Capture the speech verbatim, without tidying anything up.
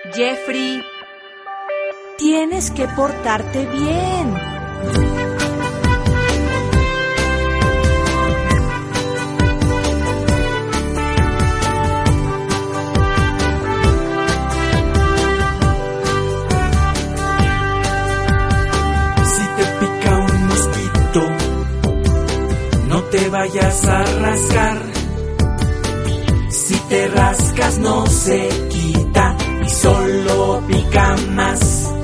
Jeffrey, tienes que portarte bien. Si te pica un mosquito, no te vayas a rascar. Si te rascas no se quita y solo pica más.